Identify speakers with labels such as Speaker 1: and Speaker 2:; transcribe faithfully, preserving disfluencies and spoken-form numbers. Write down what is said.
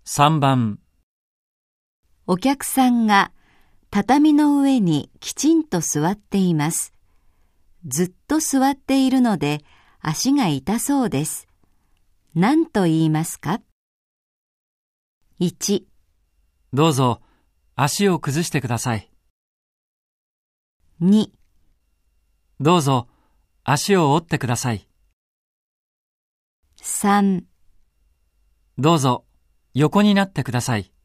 Speaker 1: さんばん、
Speaker 2: お客さんが畳の上にきちんと座っています。ずっと座っているので足が痛そうです。何と言いますか？いち、
Speaker 1: どうぞ足を崩してください。
Speaker 2: に、
Speaker 1: どうぞ足を折ってください。
Speaker 2: さん、
Speaker 1: どうぞ横になってください。